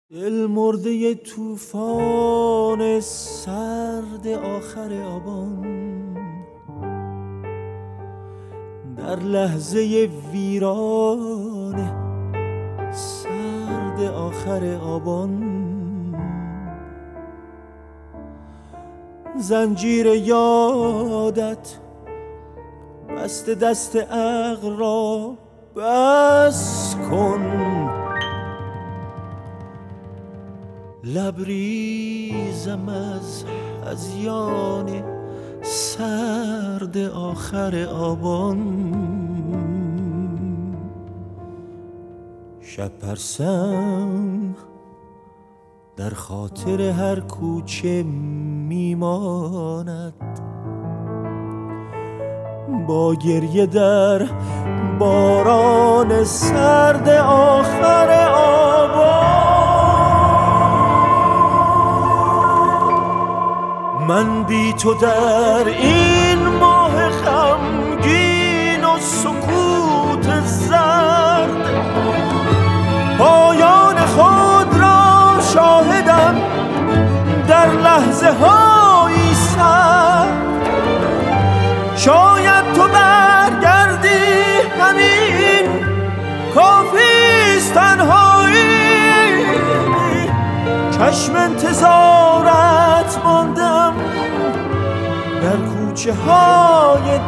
دل مرده طوفان سرد آخر آبان، در لحظه ویران سرد آخر آبان، زنجیر یادت بست دست عقل را بس کن، لبریزم از هذیان سرد آخر آبان. شب پرسم در خاطر هر کوچه میماند، با گریه در باران سرد آخر آبان. من بی تو در این ماه غمگین و سکوت زرد، پایان خود را شاهدم در لحظه هایی سرد. شاید تو برگردی، همین کافیست تنهایی، چشم انتظارت ماندم در کوچه های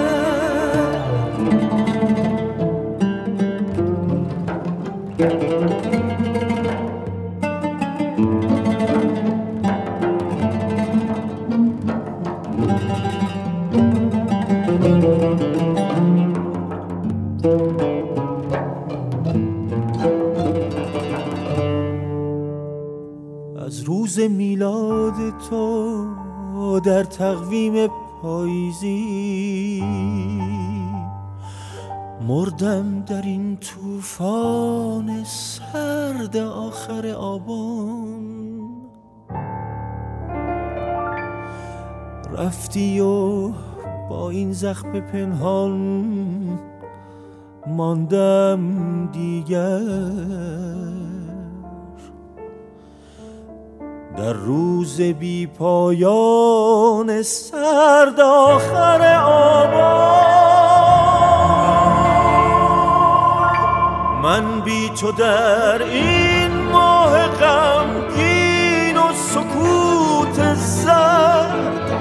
از روز میلاد تو در تقویم پاییزی، مردم در این طوفان سرد آخر آبان. رفتی و با این زخم پنهان ماندم دیگر، در روز بی پایان سرد آخر آبان. من بی تو در این ماه غمگین و سکوت زرد،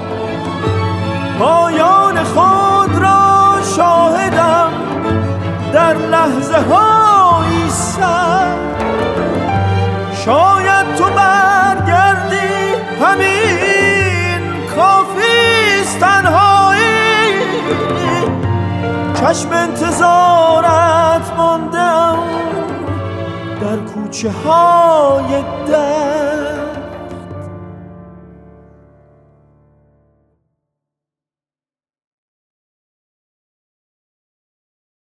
پایان خود را شاهدم در لحظه هایی سرد. شاید تو برگردی، همین کافیست تنهایی، چشم انتظارت ماندم در کوچه های در